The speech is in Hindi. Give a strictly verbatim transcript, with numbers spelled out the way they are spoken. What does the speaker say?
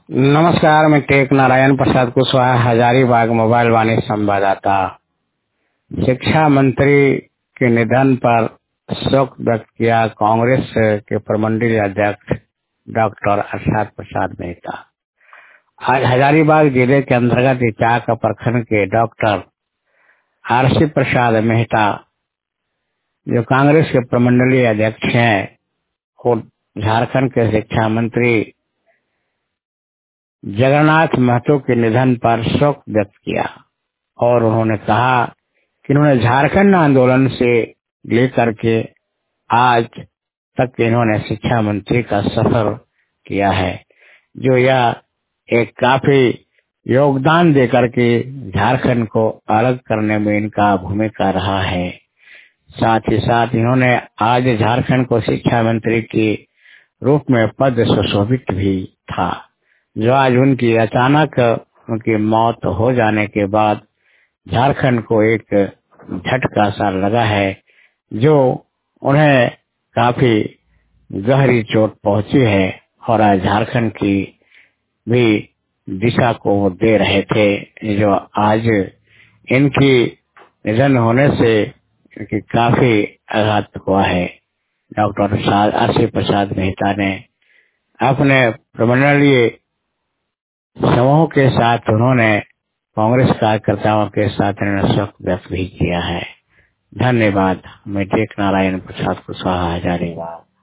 नमस्कार, मैं टेक नारायण प्रसाद कुशवाहा, हजारीबाग मोबाइल वाणी संवाददाता। शिक्षा मंत्री के निधन पर शोक व्यक्त किया कांग्रेस के प्रमंडलीय अध्यक्ष डॉक्टर अरशद प्रसाद मेहता। आज हजारीबाग जिले के अंतर्गत इचाक प्रखंड के डॉक्टर आरसी प्रसाद मेहता, जो कांग्रेस के प्रमंडलीय अध्यक्ष हैं, और झारखंड के शिक्षा मंत्री जगन्नाथ महतो के निधन पर शोक व्यक्त किया और उन्होंने कहा कि उन्होंने झारखंड आंदोलन से लेकर के आज तक इन्होंने शिक्षा मंत्री का सफर किया है, जो यह एक काफी योगदान देकर के झारखंड को अलग करने में इनका भूमिका रहा है। साथ ही साथ इन्होंने आज झारखंड को शिक्षा मंत्री के रूप में पद सुशोभित भी था, जो आज उनकी अचानक उनकी मौत हो जाने के बाद झारखंड को एक झटका सा लगा है, जो उन्हें काफी गहरी चोट पहुंची है और आज झारखंड की भी दिशा को वो दे रहे थे, जो आज इनकी निधन होने से इनकी काफी आघात हुआ है। डॉक्टर आरसी प्रसाद मेहता ने अपने प्रमंडलीय समूह के साथ उन्होंने कांग्रेस कार्यकर्ताओं के साथ शोक व्यक्त भी किया है। धन्यवाद। मैं टेक नारायण प्रसाद कुशवाहा, हजारीबाग।